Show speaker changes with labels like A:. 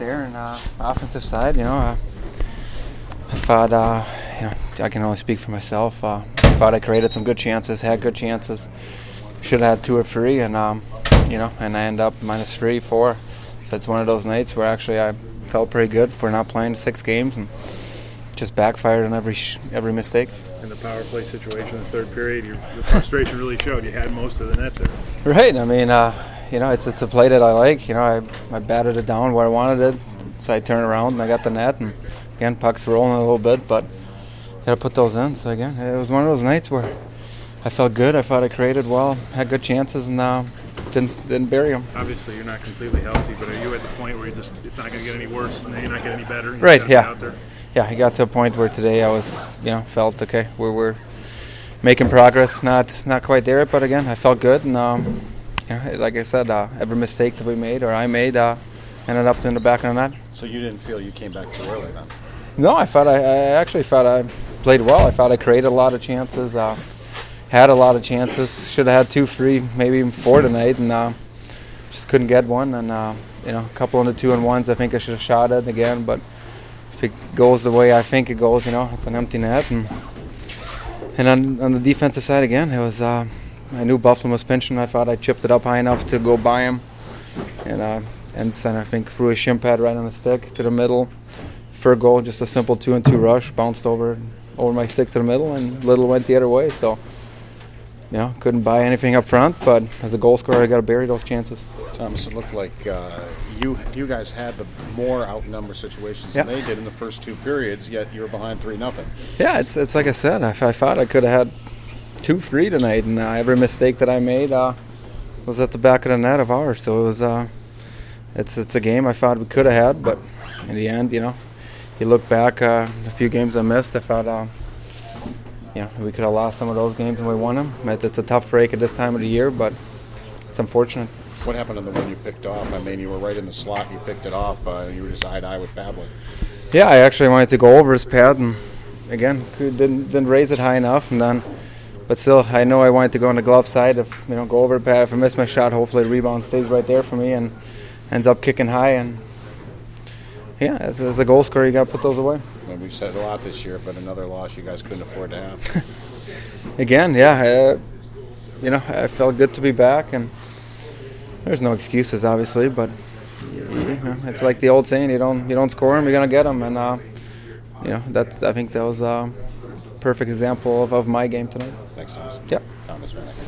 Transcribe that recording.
A: there. And offensive side, I thought, I can only speak for myself. I thought I created some good chances, had good chances. Should have had 2 or 3, and and I end up -3, 4. So it's one of those nights where actually I felt pretty good for not playing 6 games and just backfired on every mistake.
B: In the power play situation in the third period, your frustration really showed. You had most of the net there.
A: Right. I mean, it's a play that I like. I batted it down where I wanted it, so I turn around and I got the net, and again, puck's rolling a little bit, but got to put those in. So again, it was one of those nights where I felt good. I thought I created well, had good chances, and didn't bury them.
B: Obviously, you're not completely healthy, but are you at the point where it's not going to get any worse, and then you're not getting any better?
A: Right. Yeah. Yeah. I got to a point where today I was, felt okay. We're making progress. Not quite there, but again, I felt good, and like I said, every mistake that we made or I made ended up in the back of the net.
C: So you didn't feel you came back too early then?
A: No, I actually thought I played well. I thought I created a lot of chances. Had a lot of chances. Should have had 2, 3, maybe even 4 tonight, and just couldn't get one. And a couple of the 2-on-1s, I think I should have shot it again. But if it goes the way I think it goes, it's an empty net. And on the defensive side again, it was. I knew Buffalo was pinching. I thought I chipped it up high enough to go by him, and Ensign I think threw a shin pad right on the stick to the middle for a goal. Just a simple 2-on-2 rush, bounced over my stick to the middle, and Little went the other way. So. Couldn't buy anything up front, but as a goal scorer, I got to bury those chances.
C: Thomas, it looked like you guys had the more outnumbered situations than they did in the first 2 periods, yet you were behind 3-0.
A: Yeah, it's like I said. I thought I could have had 2, 3 tonight, and every mistake that I made was at the back of the net of ours. So it was it's a game I thought we could have had, but in the end, you look back a few games I missed. I thought. We could have lost some of those games and we won them. It's a tough break at this time of the year, but it's unfortunate.
C: What happened on the one you picked off? I mean, you were right in the slot. You picked it off. You were just eye-to-eye with Pavlik.
A: Yeah, I actually wanted to go over his pad, and again, didn't raise it high enough. But still, I know I wanted to go on the glove side. If go over the pad. If I miss my shot, hopefully the rebound stays right there for me and ends up kicking high. And yeah, as a goal scorer, you got to put those away.
C: Well, we've said a lot this year, but another loss you guys couldn't afford to have.
A: Again, yeah, I felt good to be back, and there's no excuses, obviously, but it's like the old saying: you don't score them, you're gonna get them, and I think that was a perfect example of my game tonight.
C: Thanks, Thomas.
A: Yep.
C: Thomas Vanek.